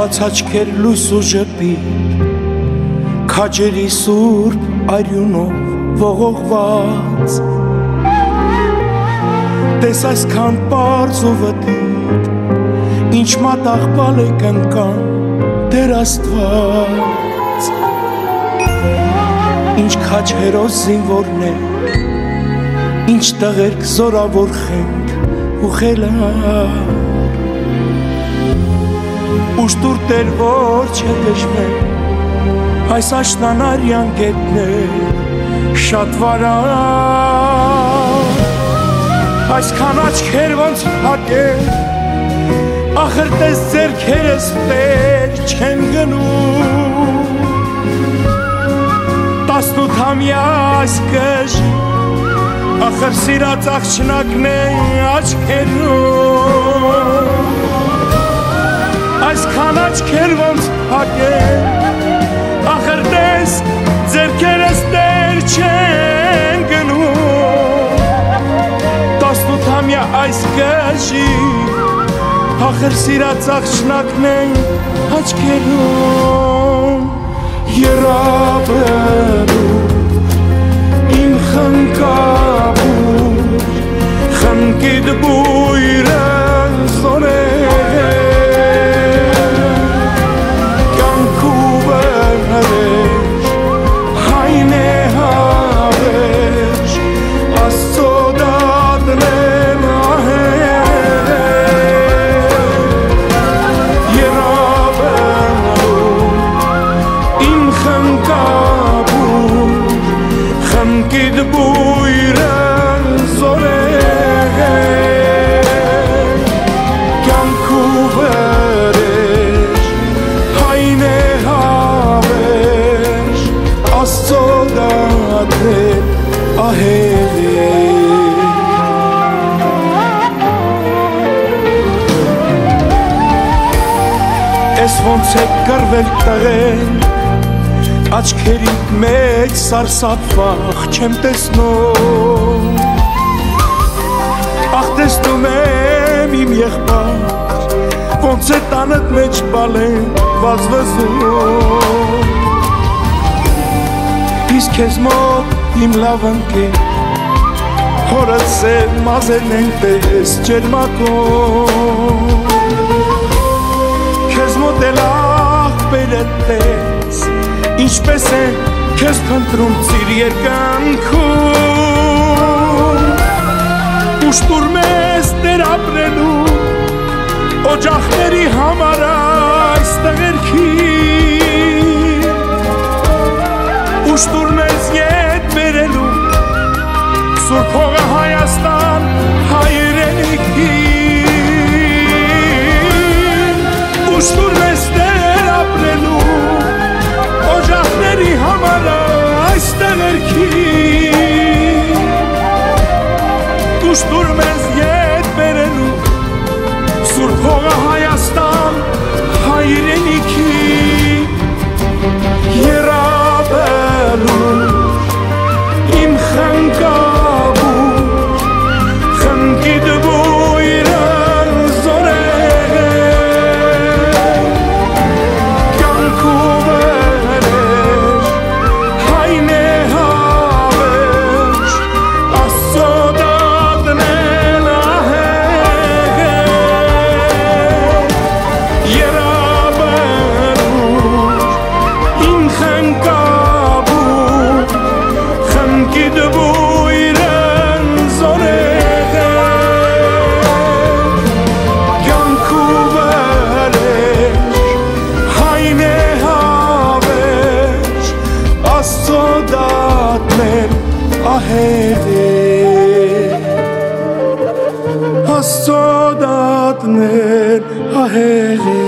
Բաց աչքեր լույս ու ժպիտ, քաջերի սուրբ արյունով ողողված, տես այսքան պարզ ու վտիտ, ինչ մատաղ բալեք ընկան Տեր Աստված, ինչ քաջ հերոս զինվորներ, ինչ տղերք զորավոր խենթ ու խելար, ուշտուր Տեր որ չգժվեն, այս աշնանարյան գետներ շատ վարան, այսքան աչքեր ոնց հակեր, ախր տես ձեռքերս վեր չեն գնում, 18-ամյա այս կժի, ախր սիրած աղջնակն է աչքերում, այսքան աչքեր ոնց հակեր, ախր տես ձեռքերս դեր չեն գնում, 18-ամյա այս կժի, ախր սիրած աղջնակն է աչքերում, երաբերում իմ խնկաբուր, խնկիդ բույրը զորեր, Ես ոնց է կրվել տղեն, աչքերիդ մեջ սարսափվախ չեմ տեսնում, ախ տեսնում եմ իմ եղբայր, ոնց է տանդ մեջ բալեն վազվզում, իսկ քեզ մոտ իմ լավ ընկեր, հորդ սև մազերն են պես ջերմակում, քեզ մոտ էլ աղբերդ պես, ինչպես է քեզ փնտրում ծիր երկնքում, ուշտուր մեզ Տեր ապրելու, օջախների համար այս տղերքին, ուշտուր մեզ ետ բերելու, Սուրբ հողը Հայաստան հայրենիքին, ուշտուր մեզ Տեր ապրելու, օջախների համար այս տղերքին, ուշտուր մեզ ետ բերելու, Սուրբ հողը Հայաստան հայրենիքին, երաբելու իմ խնկաբուր, խնկիդ բույրը զորեր, կյանքու վեր հայն է հավեր, Աստծո դատն էլ ահեղ, երաբերուր իմ խնկաբուր, խնկիդ բույրը զորեր, կյանքու վեր հայն է հավեր, Աստծո դատն էլ ահեղ, Աստծո դատն էլ ահեղ,